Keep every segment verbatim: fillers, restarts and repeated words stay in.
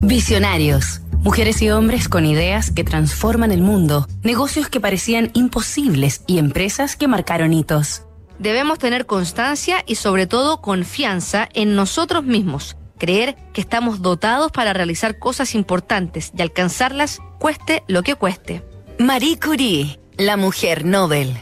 Visionarios. Mujeres y hombres con ideas que transforman el mundo, negocios que parecían imposibles y empresas que marcaron hitos. Debemos tener constancia y sobre todo confianza en nosotros mismos. Creer que estamos dotados para realizar cosas importantes y alcanzarlas cueste lo que cueste. Marie Curie, la mujer Nobel.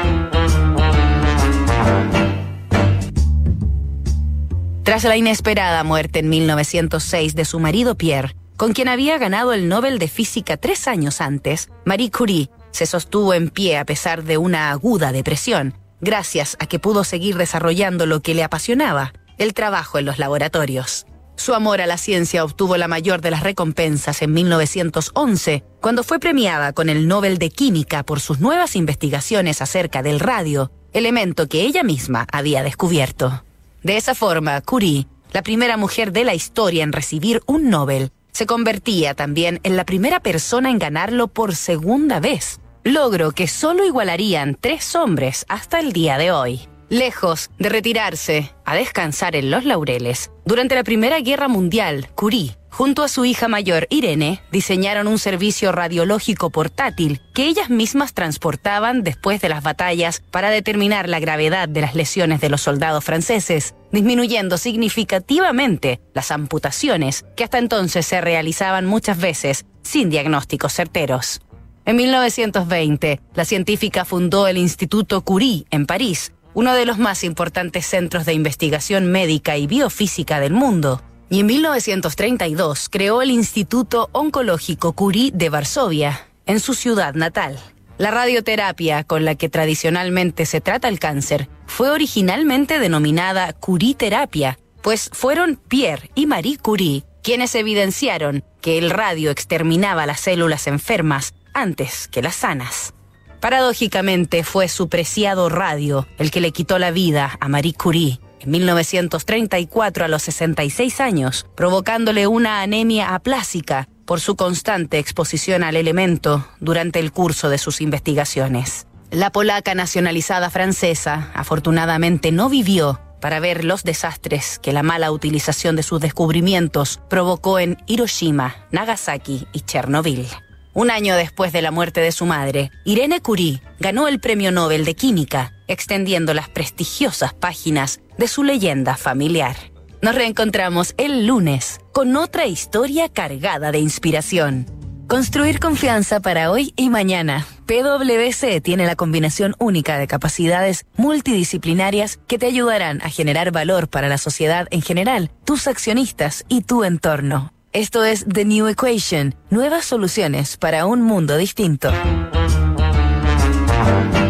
Tras la inesperada muerte en mil novecientos seis de su marido Pierre, con quien había ganado el Nobel de Física tres años antes, Marie Curie se sostuvo en pie a pesar de una aguda depresión, gracias a que pudo seguir desarrollando lo que le apasionaba, el trabajo en los laboratorios. Su amor a la ciencia obtuvo la mayor de las recompensas en mil novecientos once, cuando fue premiada con el Nobel de Química por sus nuevas investigaciones acerca del radio, elemento que ella misma había descubierto. De esa forma, Curie, la primera mujer de la historia en recibir un Nobel, se convertía también en la primera persona en ganarlo por segunda vez, logro que solo igualarían tres hombres hasta el día de hoy. Lejos de retirarse a descansar en los laureles, durante la Primera Guerra Mundial, Curie, junto a su hija mayor Irene, diseñaron un servicio radiológico portátil que ellas mismas transportaban después de las batallas para determinar la gravedad de las lesiones de los soldados franceses, disminuyendo significativamente las amputaciones que hasta entonces se realizaban muchas veces sin diagnósticos certeros. En mil novecientos veinte, la científica fundó el Instituto Curie en París, uno de los más importantes centros de investigación médica y biofísica del mundo, y en mil novecientos treinta y dos creó el Instituto Oncológico Curie de Varsovia, en su ciudad natal. La radioterapia con la que tradicionalmente se trata el cáncer fue originalmente denominada Curie-terapia, pues fueron Pierre y Marie Curie quienes evidenciaron que el radio exterminaba las células enfermas antes que las sanas. Paradójicamente, fue su preciado radio el que le quitó la vida a Marie Curie en mil novecientos treinta y cuatro a los sesenta y seis años, provocándole una anemia aplásica por su constante exposición al elemento durante el curso de sus investigaciones. La polaca nacionalizada francesa, afortunadamente, no vivió para ver los desastres que la mala utilización de sus descubrimientos provocó en Hiroshima, Nagasaki y Chernobyl. Un año después de la muerte de su madre, Irene Curie ganó el Premio Nobel de Química, extendiendo las prestigiosas páginas de su leyenda familiar. Nos reencontramos el lunes con otra historia cargada de inspiración. Construir confianza para hoy y mañana. P W C tiene la combinación única de capacidades multidisciplinarias que te ayudarán a generar valor para la sociedad en general, tus accionistas y tu entorno. Esto es The New Equation, nuevas soluciones para un mundo distinto.